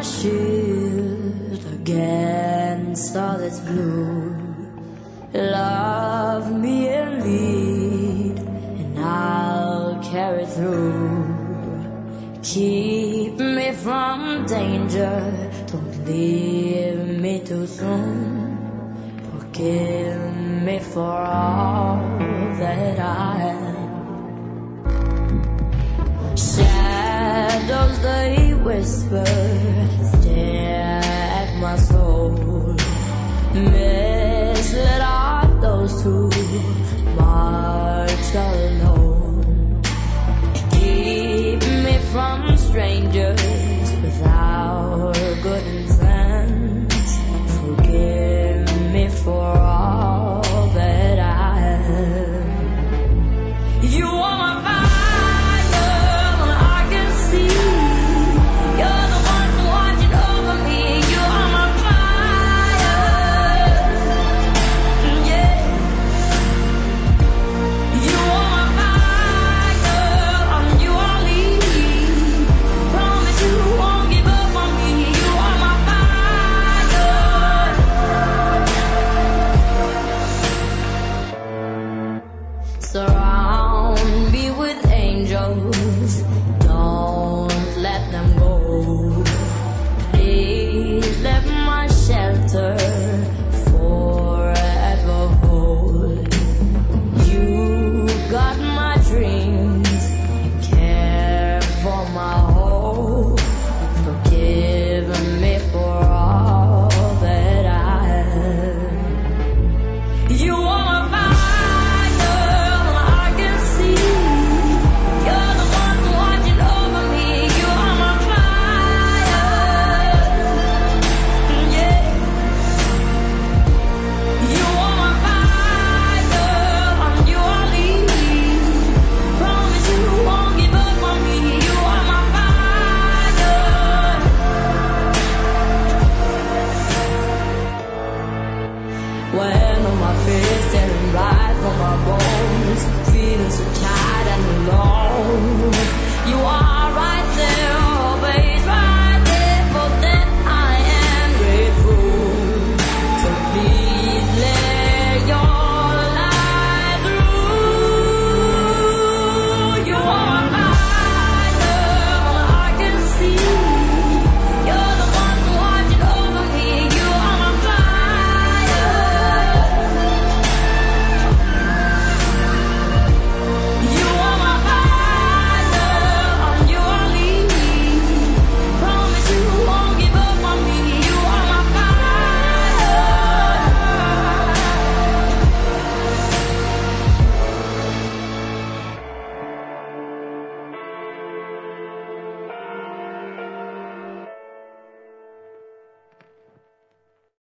shield against all that's blue. Love me and lead, and I'll carry through. Keep me from danger, don't leave me too soon. Forgive me for all that I am. Shadows they whisper, stare at my soul. Misled are those who march alone. Keep me from strangers without good intent. Forgive me for all that I am. You are my fire, I can see. You're the one watching over me. You are my fire, yeah. You are my fire, and you are lead. Promise you won't give up on me. You are my fire. Surround